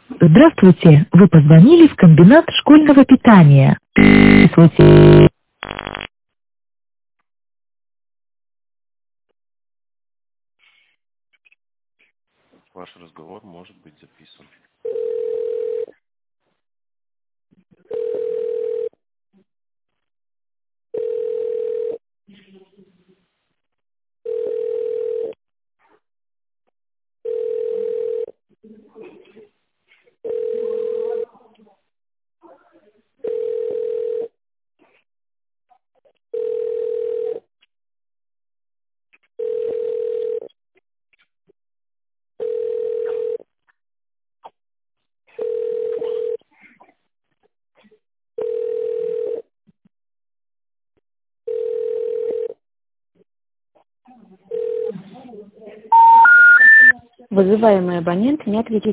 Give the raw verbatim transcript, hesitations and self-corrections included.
Здравствуйте, вы позвонили в комбинат школьного питания. Здравствуйте. Ваш разговор может быть записан. Вызываемый абонент не ответил.